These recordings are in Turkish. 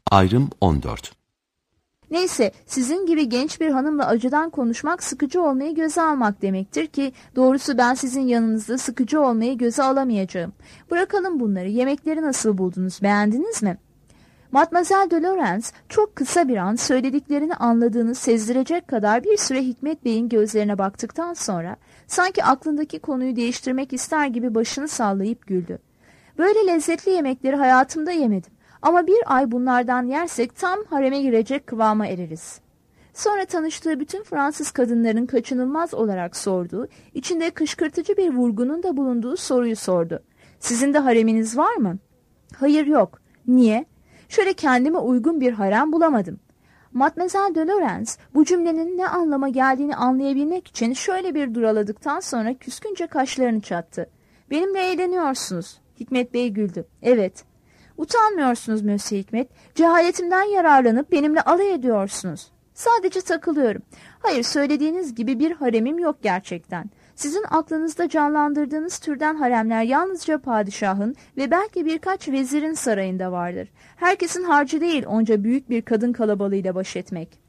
Ayrım 14. Neyse, sizin gibi genç bir hanımla acıdan konuşmak sıkıcı olmayı göze almak demektir ki doğrusu ben sizin yanınızda sıkıcı olmayı göze alamayacağım. Bırakalım bunları. Yemekleri nasıl buldunuz? Beğendiniz mi? Mademoiselle de Laurens çok kısa bir an söylediklerini anladığını sezdirecek kadar bir süre Hikmet Bey'in gözlerine baktıktan sonra sanki aklındaki konuyu değiştirmek ister gibi başını sallayıp güldü. Böyle lezzetli yemekleri hayatımda yemedim. Ama bir ay bunlardan yersek tam hareme girecek kıvama ereriz. Sonra tanıştığı bütün Fransız kadınların kaçınılmaz olarak sorduğu, içinde kışkırtıcı bir vurgunun da bulunduğu soruyu sordu. Sizin de hareminiz var mı? Hayır, yok. Niye? Şöyle kendime uygun bir harem bulamadım. Mademoiselle de Laurens bu cümlenin ne anlama geldiğini anlayabilmek için şöyle bir duraladıktan sonra küskünce kaşlarını çattı. Benimle eğleniyorsunuz. Hikmet Bey güldü. Evet. Utanmıyorsunuz Monsieur Hikmet. Cehaletimden yararlanıp benimle alay ediyorsunuz. Sadece takılıyorum. Hayır, söylediğiniz gibi bir haremim yok gerçekten. Sizin aklınızda canlandırdığınız türden haremler yalnızca padişahın ve belki birkaç vezirin sarayında vardır. Herkesin harcı değil onca büyük bir kadın kalabalığıyla baş etmek.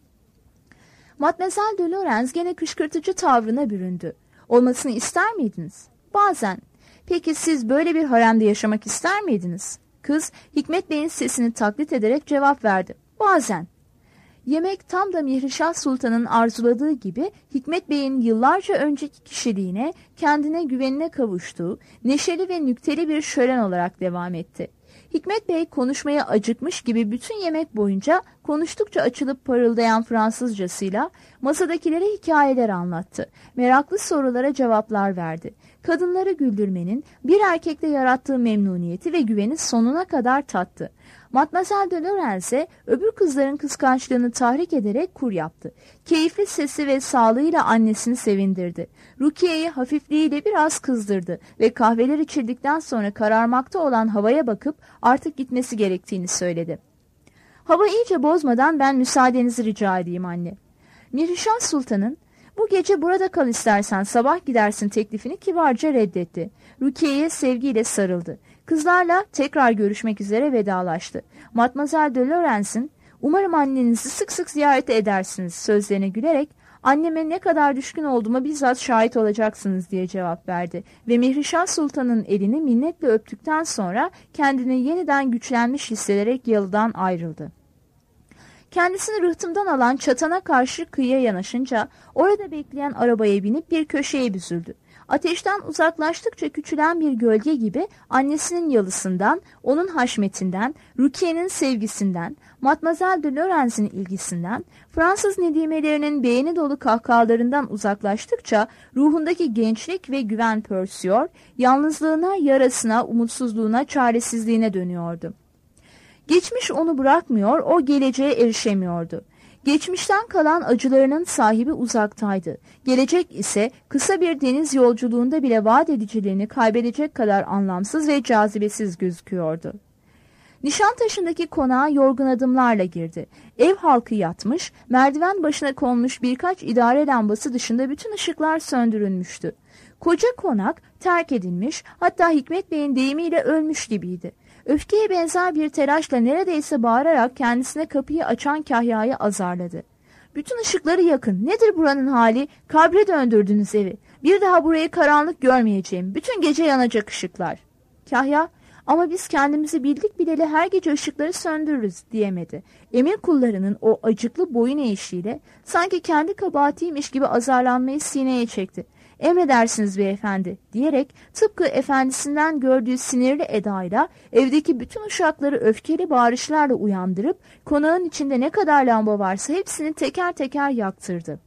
Mademoiselle de Laurens gene kışkırtıcı tavrına büründü. Olmasını ister miydiniz? Bazen. Peki siz böyle bir haremde yaşamak ister miydiniz? Kız Hikmet Bey'in sesini taklit ederek cevap verdi. Bazen. Yemek tam da Mihrişah Sultan'ın arzuladığı gibi Hikmet Bey'in yıllarca önceki kişiliğine, kendine güvenine kavuştuğu neşeli ve nükteli bir şölen olarak devam etti. Hikmet Bey konuşmaya acıkmış gibi bütün yemek boyunca konuştukça açılıp parıldayan Fransızcasıyla masadakilere hikayeler anlattı. Meraklı sorulara cevaplar verdi. Kadınları güldürmenin bir erkekle yarattığı memnuniyeti ve güveni sonuna kadar tattı. Mademoiselle de Laurens'e öbür kızların kıskançlığını tahrik ederek kur yaptı. Keyifli sesi ve sağlığıyla annesini sevindirdi. Rukiye'yi hafifliğiyle biraz kızdırdı ve kahveler içildikten sonra kararmakta olan havaya bakıp artık gitmesi gerektiğini söyledi. Hava iyice bozmadan ben müsaadenizi rica edeyim anne. Mihrişah Sultan'ın bu gece burada kal istersen sabah gidersin teklifini kibarca reddetti. Rukiye'ye sevgiyle sarıldı. Kızlarla tekrar görüşmek üzere vedalaştı. Mademoiselle de Laurens'in umarım annenizi sık sık ziyaret edersiniz sözlerine gülerek anneme ne kadar düşkün olduğuma bizzat şahit olacaksınız diye cevap verdi ve Mihrişah Sultan'ın elini minnetle öptükten sonra kendini yeniden güçlenmiş hissederek yalıdan ayrıldı. Kendisini rıhtımdan alan çatana karşı kıyıya yanaşınca orada bekleyen arabaya binip bir köşeye büzüldü. Ateşten uzaklaştıkça küçülen bir gölge gibi annesinin yalısından, onun haşmetinden, Rukiye'nin sevgisinden, Mademoiselle de Laurens'in ilgisinden, Fransız nedimelerinin beğeni dolu kahkahalarından uzaklaştıkça ruhundaki gençlik ve güven pörsüyor, yalnızlığına, yarasına, umutsuzluğuna, çaresizliğine dönüyordu. Geçmiş onu bırakmıyor, o geleceğe erişemiyordu. Geçmişten kalan acılarının sahibi uzaktaydı. Gelecek ise kısa bir deniz yolculuğunda bile vaat ediciliğini kaybedecek kadar anlamsız ve cazibesiz gözüküyordu. Nişantaşı'ndaki konağa yorgun adımlarla girdi. Ev halkı yatmış, merdiven başına konmuş birkaç idare lambası dışında bütün ışıklar söndürülmüştü. Koca konak terk edilmiş, hatta Hikmet Bey'in deyimiyle ölmüş gibiydi. Öfkeye benzer bir telaşla neredeyse bağırarak kendisine kapıyı açan Kahya'yı azarladı. Bütün ışıkları yakın. Nedir buranın hali? Kabre döndürdünüz evi. Bir daha burayı karanlık görmeyeceğim. Bütün gece yanacak ışıklar. Kahya, ama biz kendimizi bildik bileli her gece ışıkları söndürürüz diyemedi. Emir kullarının o acıklı boyun eğişiyle sanki kendi kabahatiymiş gibi azarlanmayı sineye çekti. Emredersiniz beyefendi diyerek tıpkı efendisinden gördüğü sinirli edayla evdeki bütün uşakları öfkeli bağırışlarla uyandırıp konağın içinde ne kadar lamba varsa hepsini teker teker yaktırdı.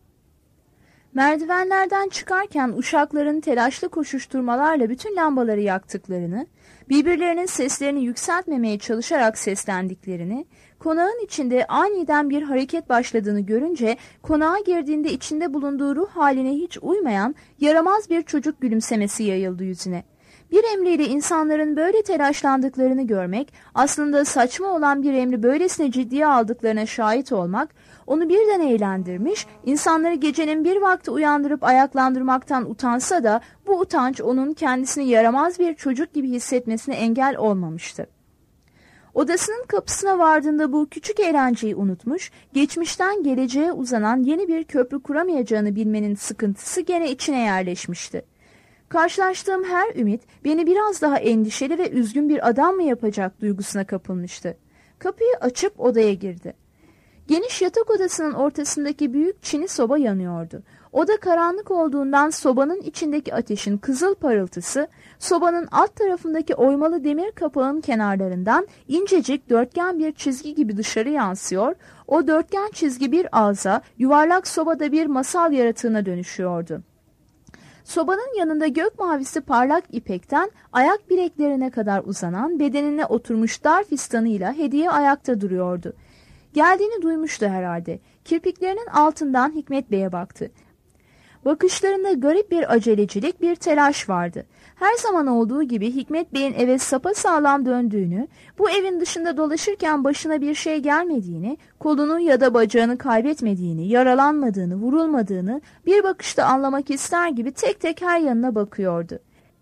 Merdivenlerden çıkarken uşakların telaşlı koşuşturmalarla bütün lambaları yaktıklarını, birbirlerinin seslerini yükseltmemeye çalışarak seslendiklerini, konağın içinde aniden bir hareket başladığını görünce konağa girdiğinde içinde bulunduğu ruh haline hiç uymayan yaramaz bir çocuk gülümsemesi yayıldı yüzüne. Bir emriyle insanların böyle telaşlandıklarını görmek, aslında saçma olan bir emri böylesine ciddiye aldıklarına şahit olmak, onu birden eğlendirmiş, insanları gecenin bir vakti uyandırıp ayaklandırmaktan utansa da bu utanç onun kendisini yaramaz bir çocuk gibi hissetmesine engel olmamıştı. Odasının kapısına vardığında bu küçük eğlenceyi unutmuş, geçmişten geleceğe uzanan yeni bir köprü kuramayacağını bilmenin sıkıntısı gene içine yerleşmişti. Karşılaştığım her ümit beni biraz daha endişeli ve üzgün bir adam mı yapacak duygusuna kapılmıştı. Kapıyı açıp odaya girdi. Geniş yatak odasının ortasındaki büyük çini soba yanıyordu. Oda karanlık olduğundan sobanın içindeki ateşin kızıl parıltısı, sobanın alt tarafındaki oymalı demir kapağın kenarlarından incecik dörtgen bir çizgi gibi dışarı yansıyor, o dörtgen çizgi bir ağza, yuvarlak sobada bir masal yaratığına dönüşüyordu. Sobanın yanında gök mavisi parlak ipekten ayak bileklerine kadar uzanan bedenine oturmuş dar fistanıyla Hediye ayakta duruyordu. Geldiğini duymuştu herhalde. Kirpiklerinin altından Hikmet Bey'e baktı. Bakışlarında garip bir acelecilik, bir telaş vardı. Her zaman olduğu gibi Hikmet Bey'in eve sapasağlam döndüğünü, bu evin dışında dolaşırken başına bir şey gelmediğini, kolunu ya da bacağını kaybetmediğini, yaralanmadığını, vurulmadığını bir bakışta anlamak ister gibi tek tek her yanına bakıyordu.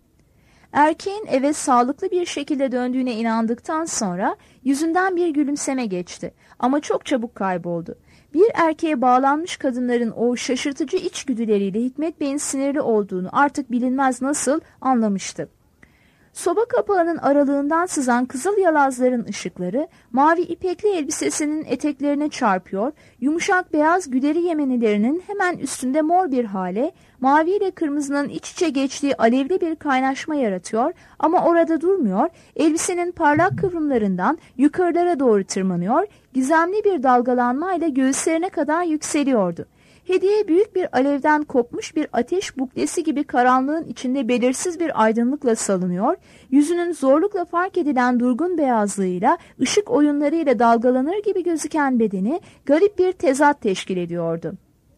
Erkeğin eve sağlıklı bir şekilde döndüğüne inandıktan sonra yüzünden bir gülümseme geçti ama çok çabuk kayboldu. Bir erkeğe bağlanmış kadınların o şaşırtıcı içgüdüleriyle Hikmet Bey'in sinirli olduğunu artık bilinmez nasıl anlamıştı. Soba kapağının aralığından sızan kızıl yalazların ışıkları mavi ipekli elbisesinin eteklerine çarpıyor, yumuşak beyaz güderi yemenilerinin hemen üstünde mor bir hale, mavi ile kırmızının iç içe geçtiği alevli bir kaynaşma yaratıyor ama orada durmuyor, elbisenin parlak kıvrımlarından yukarılara doğru tırmanıyor, gizemli bir dalgalanmayla göğüslerine kadar yükseliyordu. Hediye büyük bir alevden kopmuş bir ateş buklesi gibi karanlığın içinde belirsiz bir aydınlıkla salınıyor, yüzünün zorlukla fark edilen durgun beyazlığıyla, ışık oyunlarıyla dalgalanır gibi gözüken bedeni garip bir tezat teşkil ediyordu.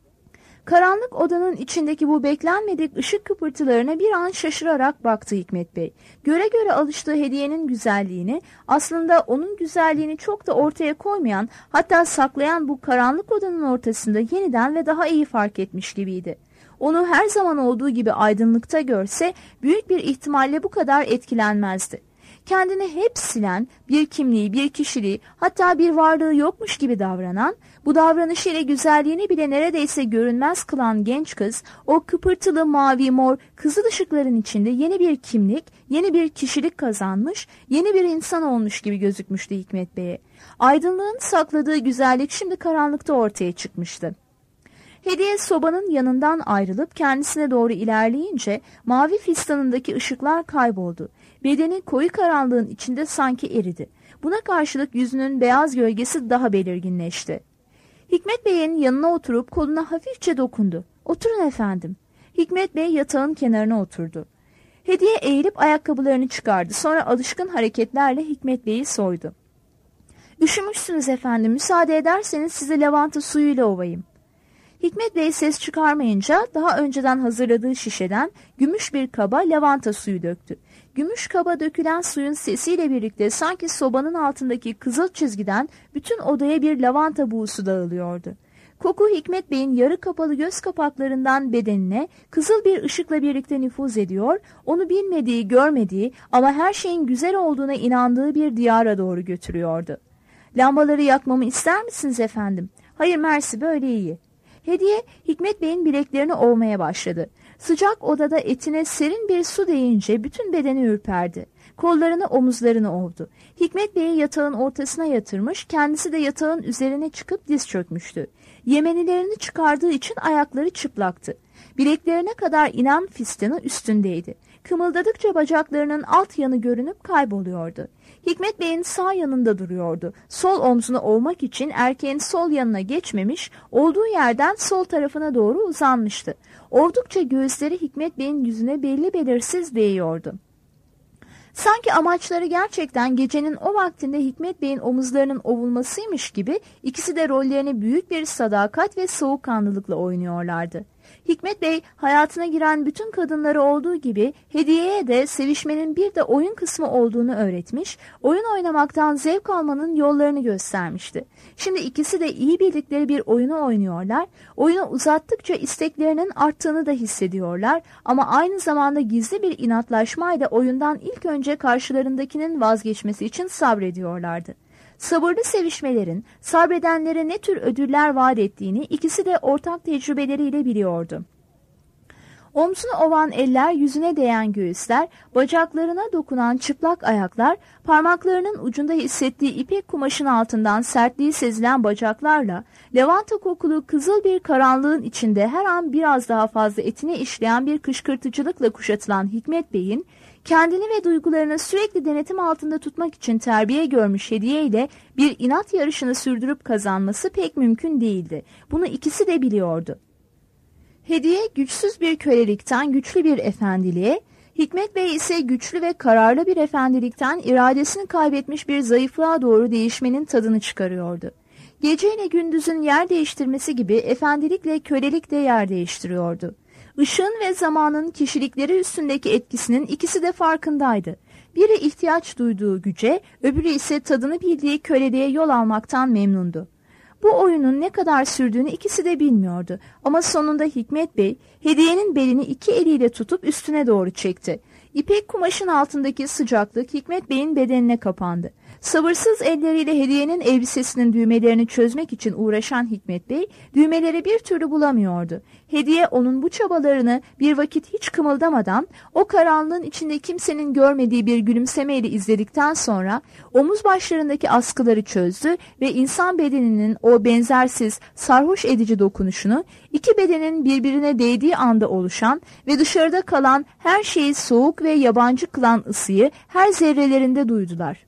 Karanlık odanın içindeki bu beklenmedik ışık kıpırtılarına bir an şaşırarak baktı Hikmet Bey. Göre göre alıştığı Hediye'nin güzelliğini, aslında onun güzelliğini çok da ortaya koymayan, hatta saklayan bu karanlık odanın ortasında yeniden ve daha iyi fark etmiş gibiydi. Onu her zaman olduğu gibi aydınlıkta görse, büyük bir ihtimalle bu kadar etkilenmezdi. Kendini hep silen, bir kimliği, bir kişiliği, hatta bir varlığı yokmuş gibi davranan, bu davranışıyla güzelliğini bile neredeyse görünmez kılan genç kız, o kıpırtılı mavi mor kızıl ışıkların içinde yeni bir kimlik, yeni bir kişilik kazanmış, yeni bir insan olmuş gibi gözükmüştü Hikmet Bey'e. Aydınlığın sakladığı güzellik şimdi karanlıkta ortaya çıkmıştı. Hediye sobanın yanından ayrılıp kendisine doğru ilerleyince mavi fistanındaki ışıklar kayboldu. Bedeni koyu karanlığın içinde sanki eridi. Buna karşılık yüzünün beyaz gölgesi daha belirginleşti. Hikmet Bey'in yanına oturup koluna hafifçe dokundu. "Oturun efendim." Hikmet Bey yatağın kenarına oturdu. Hediye eğilip ayakkabılarını çıkardı. Sonra alışkın hareketlerle Hikmet Bey'i soydu. "Üşümüşsünüz efendim. Müsaade ederseniz sizi lavanta suyuyla ovayım." Hikmet Bey ses çıkarmayınca daha önceden hazırladığı şişeden gümüş bir kaba lavanta suyu döktü. Gümüş kaba dökülen suyun sesiyle birlikte sanki sobanın altındaki kızıl çizgiden bütün odaya bir lavanta buğusu dağılıyordu. Koku Hikmet Bey'in yarı kapalı göz kapaklarından bedenine kızıl bir ışıkla birlikte nüfuz ediyor, onu bilmediği, görmediği ama her şeyin güzel olduğuna inandığı bir diyara doğru götürüyordu. "Lambaları yakmamı ister misiniz efendim?" "Hayır mersi, böyle iyi." Hediye Hikmet Bey'in bileklerini ovmaya başladı. Sıcak odada etine serin bir su değince bütün bedeni ürperdi. Kollarını, omuzlarını ovdu. Hikmet Bey'i yatağın ortasına yatırmış, kendisi de yatağın üzerine çıkıp diz çökmüştü. Yemenilerini çıkardığı için ayakları çıplaktı. Bileklerine kadar inen fistanı üstündeydi. Kımıldadıkça bacaklarının alt yanı görünüp kayboluyordu. Hikmet Bey'in sağ yanında duruyordu. Sol omzunu ovmak için erkeğin sol yanına geçmemiş, olduğu yerden sol tarafına doğru uzanmıştı. Ovdukça göğüsleri Hikmet Bey'in yüzüne belli belirsiz değiyordu. Sanki amaçları gerçekten gecenin o vaktinde Hikmet Bey'in omuzlarının ovulmasıymış gibi ikisi de rollerini büyük bir sadakat ve soğukkanlılıkla oynuyorlardı. Hikmet Bey hayatına giren bütün kadınları olduğu gibi Hediye'ye de sevişmenin bir de oyun kısmı olduğunu öğretmiş, oyun oynamaktan zevk almanın yollarını göstermişti. Şimdi ikisi de iyi bildikleri bir oyunu oynuyorlar, oyunu uzattıkça isteklerinin arttığını da hissediyorlar ama aynı zamanda gizli bir inatlaşmayla oyundan ilk önce karşılarındakinin vazgeçmesi için sabrediyorlardı. Sabırlı sevişmelerin sabredenlere ne tür ödüller vaat ettiğini ikisi de ortak tecrübeleriyle biliyordu. Omzunu ovan eller, yüzüne değen göğüsler, bacaklarına dokunan çıplak ayaklar, parmaklarının ucunda hissettiği ipek kumaşın altından sertliği sezilen bacaklarla, lavanta kokulu kızıl bir karanlığın içinde her an biraz daha fazla etine işleyen bir kışkırtıcılıkla kuşatılan Hikmet Bey'in, kendini ve duygularını sürekli denetim altında tutmak için terbiye görmüş Hediye ile bir inat yarışını sürdürüp kazanması pek mümkün değildi. Bunu ikisi de biliyordu. Hediye güçsüz bir kölelikten güçlü bir efendiliğe, Hikmet Bey ise güçlü ve kararlı bir efendilikten iradesini kaybetmiş bir zayıflığa doğru değişmenin tadını çıkarıyordu. Geceyle gündüzün yer değiştirmesi gibi efendilikle kölelik de yer değiştiriyordu. Işığın ve zamanın kişilikleri üstündeki etkisinin ikisi de farkındaydı. Biri ihtiyaç duyduğu güce, öbürü ise tadını bildiği köleliğe yol almaktan memnundu. Bu oyunun ne kadar sürdüğünü ikisi de bilmiyordu ama sonunda Hikmet Bey, Hediye'nin belini iki eliyle tutup üstüne doğru çekti. İpek kumaşın altındaki sıcaklık Hikmet Bey'in bedenine kapandı. Sabırsız elleriyle Hediye'nin elbisesinin düğmelerini çözmek için uğraşan Hikmet Bey, düğmeleri bir türlü bulamıyordu. Hediye onun bu çabalarını bir vakit hiç kımıldamadan, o karanlığın içinde kimsenin görmediği bir gülümsemeyle izledikten sonra omuz başlarındaki askıları çözdü ve insan bedeninin o benzersiz, sarhoş edici dokunuşunu, iki bedenin birbirine değdiği anda oluşan ve dışarıda kalan her şeyi soğuk ve yabancı kılan ısıyı her zerrelerinde duydular.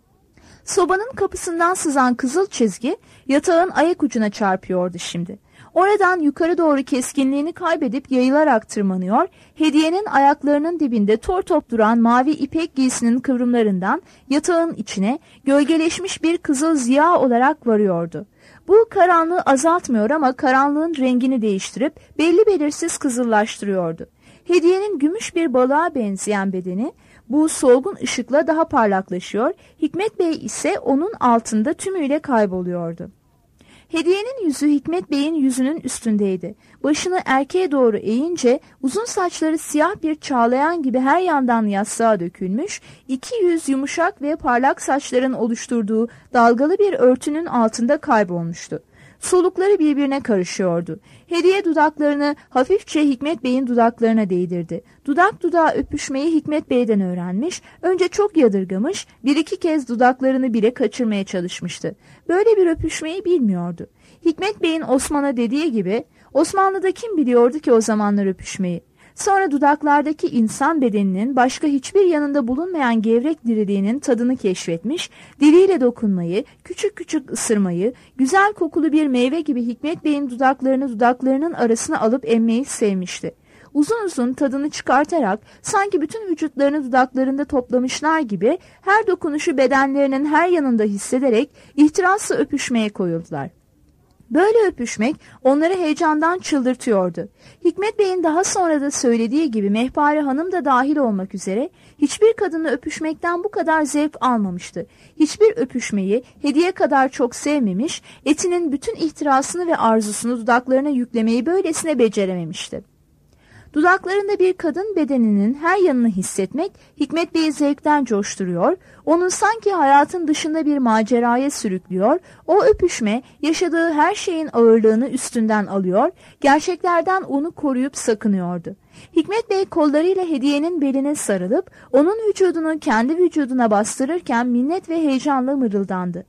Sobanın kapısından sızan kızıl çizgi yatağın ayak ucuna çarpıyordu şimdi. Oradan yukarı doğru keskinliğini kaybedip yayılarak tırmanıyor, Hediye'nin ayaklarının dibinde tor top duran mavi ipek giysinin kıvrımlarından yatağın içine gölgeleşmiş bir kızıl ziya olarak varıyordu. Bu karanlığı azaltmıyor ama karanlığın rengini değiştirip belli belirsiz kızıllaştırıyordu. Hediye'nin gümüş bir balığa benzeyen bedeni bu solgun ışıkla daha parlaklaşıyor, Hikmet Bey ise onun altında tümüyle kayboluyordu. Hediye'nin yüzü Hikmet Bey'in yüzünün üstündeydi. Başını erkeğe doğru eğince uzun saçları siyah bir çağlayan gibi her yandan yastığa dökülmüş, iki yüz yumuşak ve parlak saçların oluşturduğu dalgalı bir örtünün altında kaybolmuştu. Solukları birbirine karışıyordu. Hediye dudaklarını hafifçe Hikmet Bey'in dudaklarına değdirdi. Dudak dudağa öpüşmeyi Hikmet Bey'den öğrenmiş, önce çok yadırgamış, bir iki kez dudaklarını bile kaçırmaya çalışmıştı. Böyle bir öpüşmeyi bilmiyordu. Hikmet Bey'in Osman'a dediği gibi, Osmanlı'da kim biliyordu ki o zamanlar öpüşmeyi? Sonra dudaklardaki insan bedeninin başka hiçbir yanında bulunmayan gevrek diriliğinin tadını keşfetmiş, diliyle dokunmayı, küçük küçük ısırmayı, güzel kokulu bir meyve gibi Hikmet Bey'in dudaklarını dudaklarının arasına alıp emmeyi sevmişti. Uzun uzun tadını çıkartarak sanki bütün vücutlarını dudaklarında toplamışlar gibi her dokunuşu bedenlerinin her yanında hissederek ihtirasla öpüşmeye koyuldular. Böyle öpüşmek onları heyecandan çıldırtıyordu. Hikmet Bey'in daha sonra da söylediği gibi Mehpare Hanım da dahil olmak üzere hiçbir kadını öpüşmekten bu kadar zevk almamıştı. Hiçbir öpüşmeyi Hediye kadar çok sevmemiş, etinin bütün ihtirasını ve arzusunu dudaklarına yüklemeyi böylesine becerememişti. Dudaklarında bir kadın bedeninin her yanını hissetmek Hikmet Bey'i zevkten coşturuyor, onun sanki hayatın dışında bir maceraya sürüklüyor, o öpüşme yaşadığı her şeyin ağırlığını üstünden alıyor, gerçeklerden onu koruyup sakınıyordu. Hikmet Bey kollarıyla Hediye'nin beline sarılıp onun vücudunu kendi vücuduna bastırırken minnet ve heyecanla mırıldandı.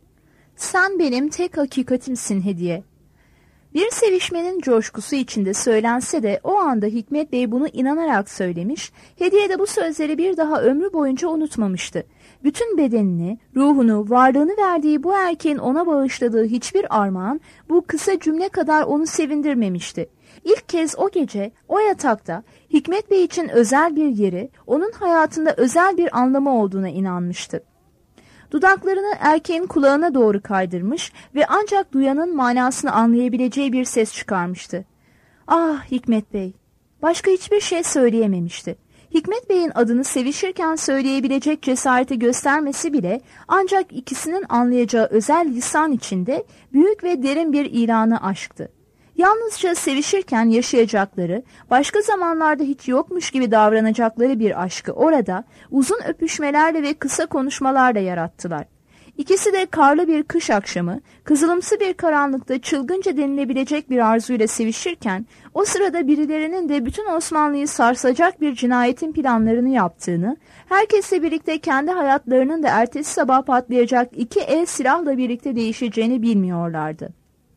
"Sen benim tek hakikatimsin Hediye." Bir sevişmenin coşkusu içinde söylense de o anda Hikmet Bey bunu inanarak söylemiş, Hediye de bu sözleri bir daha ömrü boyunca unutmamıştı. Bütün bedenini, ruhunu, varlığını verdiği bu erkeğin ona bağışladığı hiçbir armağan bu kısa cümle kadar onu sevindirmemişti. İlk kez o gece, o yatakta Hikmet Bey için özel bir yeri, onun hayatında özel bir anlamı olduğuna inanmıştı. Dudaklarını erkeğin kulağına doğru kaydırmış ve ancak duyanın manasını anlayabileceği bir ses çıkarmıştı. Ah Hikmet Bey! Başka hiçbir şey söyleyememişti. Hikmet Bey'in adını sevişirken söyleyebilecek cesareti göstermesi bile ancak ikisinin anlayacağı özel lisan içinde büyük ve derin bir ilanı aşktı. Yalnızca sevişirken yaşayacakları, başka zamanlarda hiç yokmuş gibi davranacakları bir aşkı orada uzun öpüşmelerle ve kısa konuşmalarla yarattılar. İkisi de karlı bir kış akşamı, kızılımsı bir karanlıkta çılgınca denilebilecek bir arzuyla sevişirken, o sırada birilerinin de bütün Osmanlı'yı sarsacak bir cinayetin planlarını yaptığını, herkesle birlikte kendi hayatlarının da ertesi sabah patlayacak iki el silahla birlikte değişeceğini bilmiyorlardı.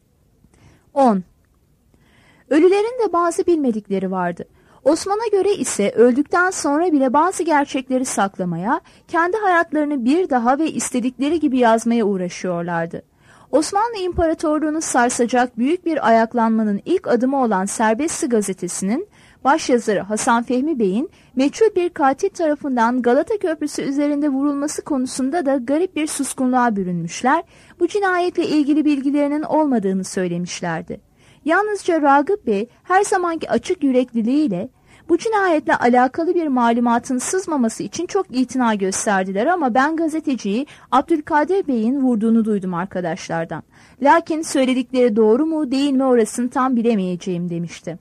10. Ölülerin de bazı bilmedikleri vardı. Osman'a göre ise öldükten sonra bile bazı gerçekleri saklamaya, kendi hayatlarını bir daha ve istedikleri gibi yazmaya uğraşıyorlardı. Osmanlı İmparatorluğu'nu sarsacak büyük bir ayaklanmanın ilk adımı olan Serbestsi gazetesinin başyazarı Hasan Fehmi Bey'in meçhul bir katil tarafından Galata Köprüsü üzerinde vurulması konusunda da garip bir suskunluğa bürünmüşler, bu cinayetle ilgili bilgilerinin olmadığını söylemişlerdi. Yalnızca Ragıp Bey her zamanki açık yürekliliğiyle bu cinayetle alakalı bir malumatın sızmaması için çok itina gösterdiler ama ben gazeteciyi Abdülkadir Bey'in vurduğunu duydum arkadaşlardan. Lakin söyledikleri doğru mu değil mi orasını tam bilemeyeceğim demişti.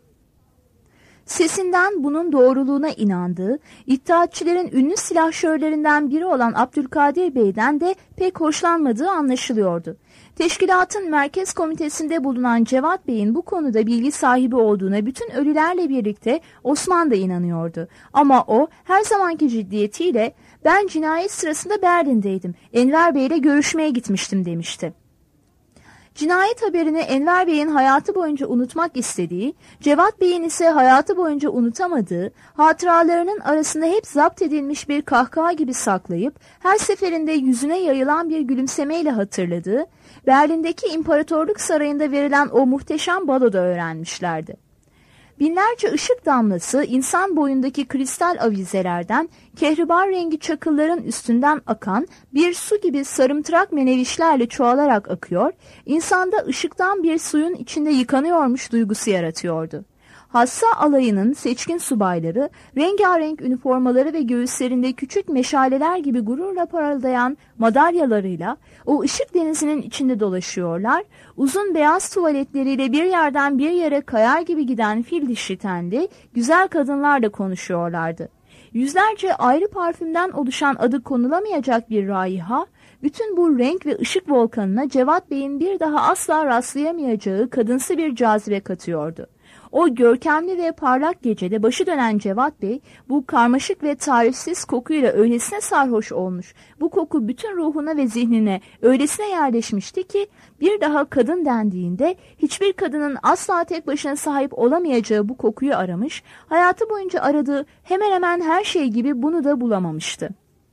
Sesinden bunun doğruluğuna inandığı, İttihatçilerin ünlü silahşörlerinden biri olan Abdülkadir Bey'den de pek hoşlanmadığı anlaşılıyordu. Teşkilatın merkez komitesinde bulunan Cevat Bey'in bu konuda bilgi sahibi olduğuna bütün ölülerle birlikte Osman da inanıyordu. Ama o her zamanki ciddiyetiyle ben cinayet sırasında Berlin'deydim, Enver Bey ile görüşmeye gitmiştim demişti. Cinayet haberini Enver Bey'in hayatı boyunca unutmak istediği, Cevat Bey'in ise hayatı boyunca unutamadığı, hatıralarının arasında hep zapt edilmiş bir kahkaha gibi saklayıp, her seferinde yüzüne yayılan bir gülümsemeyle hatırladığı, Berlin'deki İmparatorluk Sarayı'nda verilen o muhteşem baloda öğrenmişlerdi. Binlerce ışık damlası insan boyundaki kristal avizelerden, kehribar rengi çakılların üstünden akan bir su gibi sarımtırak menevişlerle çoğalarak akıyor, insanda ışıktan bir suyun içinde yıkanıyormuş duygusu yaratıyordu. Hassa alayının seçkin subayları, rengarenk üniformaları ve göğüslerinde küçük meşaleler gibi gururla parıldayan madalyalarıyla o ışık denizinin içinde dolaşıyorlar, uzun beyaz tuvaletleriyle bir yerden bir yere kayar gibi giden fil dişi tenli, güzel kadınlarla konuşuyorlardı. Yüzlerce ayrı parfümden oluşan adı konulamayacak bir raiha, bütün bu renk ve ışık volkanına Cevat Bey'in bir daha asla rastlayamayacağı kadınsı bir cazibe katıyordu. O görkemli ve parlak gecede başı dönen Cevat Bey bu karmaşık ve tarifsiz kokuyla öylesine sarhoş olmuş, bu koku bütün ruhuna ve zihnine öylesine yerleşmişti ki bir daha kadın dendiğinde hiçbir kadının asla tek başına sahip olamayacağı bu kokuyu aramış, hayatı boyunca aradığı hemen hemen her şey gibi bunu da bulamamıştı.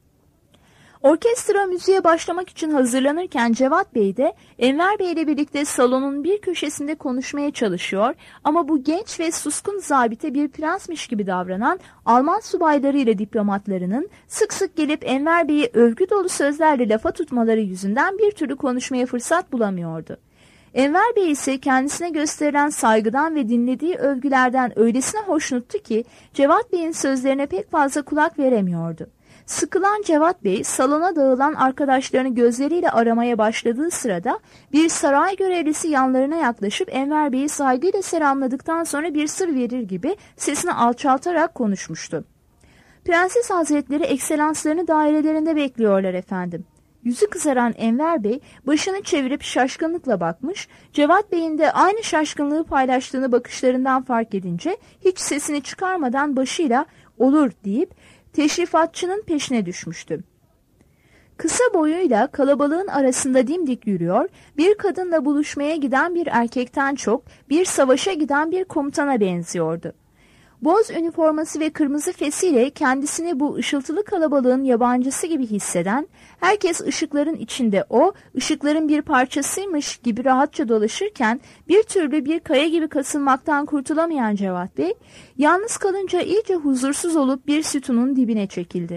Orkestra müziğe başlamak için hazırlanırken Cevat Bey de Enver Bey ile birlikte salonun bir köşesinde konuşmaya çalışıyor ama bu genç ve suskun zabite bir prensmiş gibi davranan Alman subayları ile diplomatlarının sık sık gelip Enver Bey'i övgü dolu sözlerle lafa tutmaları yüzünden bir türlü konuşmaya fırsat bulamıyordu. Enver Bey ise kendisine gösterilen saygıdan ve dinlediği övgülerden öylesine hoşnuttu ki Cevat Bey'in sözlerine pek fazla kulak veremiyordu. Sıkılan Cevat Bey salona dağılan arkadaşlarını gözleriyle aramaya başladığı sırada bir saray görevlisi yanlarına yaklaşıp Enver Bey'i saygıyla selamladıktan sonra bir sır verir gibi sesini alçaltarak konuşmuştu. Prenses Hazretleri ekselanslarını dairelerinde bekliyorlar efendim. Yüzü kızaran Enver Bey başını çevirip şaşkınlıkla bakmış, Cevat Bey'in de aynı şaşkınlığı paylaştığını bakışlarından fark edince hiç sesini çıkarmadan başıyla olur deyip teşrifatçının peşine düşmüştü. Kısa boyuyla kalabalığın arasında dimdik yürüyor, bir kadınla buluşmaya giden bir erkekten çok bir savaşa giden bir komutana benziyordu. Boz üniforması ve kırmızı fesiyle kendisini bu ışıltılı kalabalığın yabancısı gibi hisseden, herkes ışıkların içinde o, ışıkların bir parçasıymış gibi rahatça dolaşırken bir türlü bir kaya gibi kasılmaktan kurtulamayan Cevat Bey, yalnız kalınca iyice huzursuz olup bir sütunun dibine çekildi.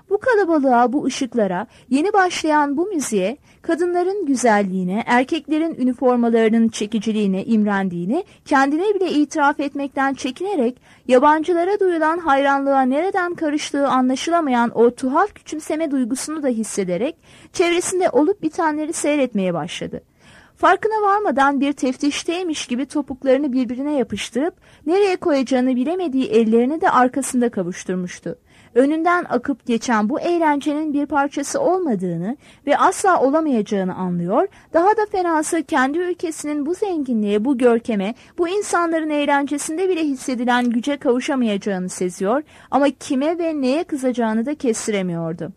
Bu kalabalığa, bu ışıklara, yeni başlayan bu müziğe, kadınların güzelliğine, erkeklerin üniformalarının çekiciliğine imrendiğini, kendine bile itiraf etmekten çekinerek, yabancılara duyulan hayranlığa nereden karıştığı anlaşılamayan o tuhaf küçümseme duygusunu da hissederek, çevresinde olup bitenleri seyretmeye başladı. Farkına varmadan bir teftişteymiş gibi topuklarını birbirine yapıştırıp, nereye koyacağını bilemediği ellerini de arkasında kavuşturmuştu. Önünden akıp geçen bu eğlencenin bir parçası olmadığını ve asla olamayacağını anlıyor, daha da fenası kendi ülkesinin bu zenginliğe, bu görkeme, bu insanların eğlencesinde bile hissedilen güce kavuşamayacağını seziyor ama kime ve neye kızacağını da kestiremiyordu.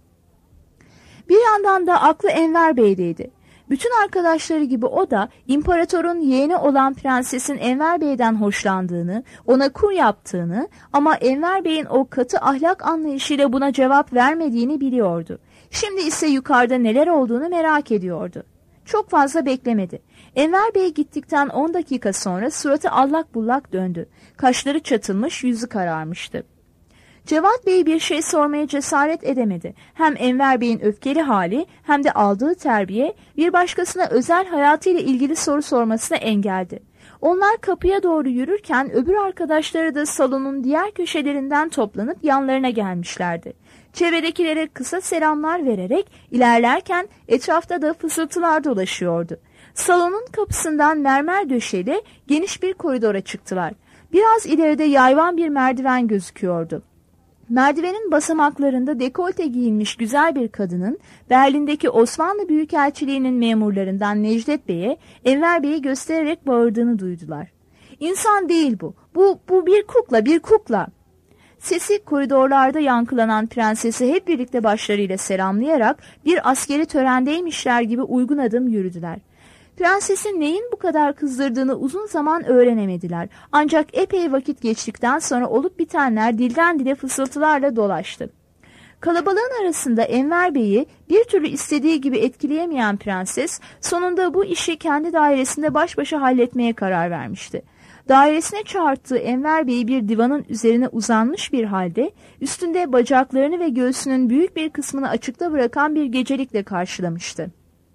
Bir yandan da aklı Enver Bey'deydi. Bütün arkadaşları gibi o da imparatorun yeğeni olan Prensesin Enver Bey'den hoşlandığını, ona kur yaptığını ama Enver Bey'in o katı ahlak anlayışıyla buna cevap vermediğini biliyordu. Şimdi ise yukarıda neler olduğunu merak ediyordu. Çok fazla beklemedi. Enver Bey gittikten 10 dakika sonra suratı allak bullak döndü. Kaşları çatılmış, yüzü kararmıştı. Cevat Bey bir şey sormaya cesaret edemedi. Hem Enver Bey'in öfkeli hali hem de aldığı terbiye bir başkasına özel hayatıyla ilgili soru sormasına engeldi. Onlar kapıya doğru yürürken öbür arkadaşları da salonun diğer köşelerinden toplanıp yanlarına gelmişlerdi. Çevredekilere kısa selamlar vererek ilerlerken etrafta da fısıltılar dolaşıyordu. Salonun kapısından mermer döşeli geniş bir koridora çıktılar. Biraz ileride yayvan bir merdiven gözüküyordu. Merdivenin basamaklarında dekolte giyinmiş güzel bir kadının Berlin'deki Osmanlı Büyükelçiliği'nin memurlarından Necdet Bey'e Enver Bey'i göstererek bağırdığını duydular. İnsan değil bu. Bu bir kukla, bir kukla. Sesi koridorlarda yankılanan prensesi hep birlikte başlarıyla selamlayarak bir askeri törendeymişler gibi uygun adım yürüdüler. Prensesin neyin bu kadar kızdırdığını uzun zaman öğrenemediler. Ancak epey vakit geçtikten sonra olup bitenler dilden dile fısıltılarla dolaştı. Kalabalığın arasında Enver Bey'i bir türlü istediği gibi etkileyemeyen prenses sonunda bu işi kendi dairesinde baş başa halletmeye karar vermişti. Dairesine çağırttığı Enver Bey'i bir divanın üzerine uzanmış bir halde üstünde bacaklarını ve göğsünün büyük bir kısmını açıkta bırakan bir gecelikle karşılamıştı.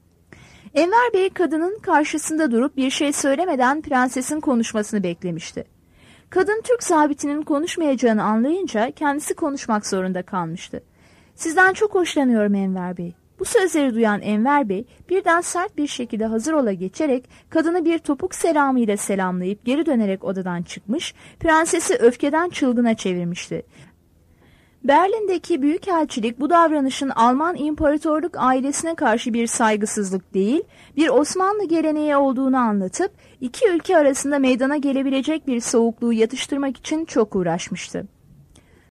Enver Bey kadının karşısında durup bir şey söylemeden prensesin konuşmasını beklemişti. Kadın Türk zabitinin konuşmayacağını anlayınca kendisi konuşmak zorunda kalmıştı. "Sizden çok hoşlanıyorum Enver Bey." Bu sözleri duyan Enver Bey birden sert bir şekilde hazır ola geçerek kadını bir topuk selamıyla selamlayıp geri dönerek odadan çıkmış, prensesi öfkeden çılgına çevirmişti. Berlin'deki büyükelçilik bu davranışın Alman İmparatorluk ailesine karşı bir saygısızlık değil, bir Osmanlı geleneği olduğunu anlatıp iki ülke arasında meydana gelebilecek bir soğukluğu yatıştırmak için çok uğraşmıştı.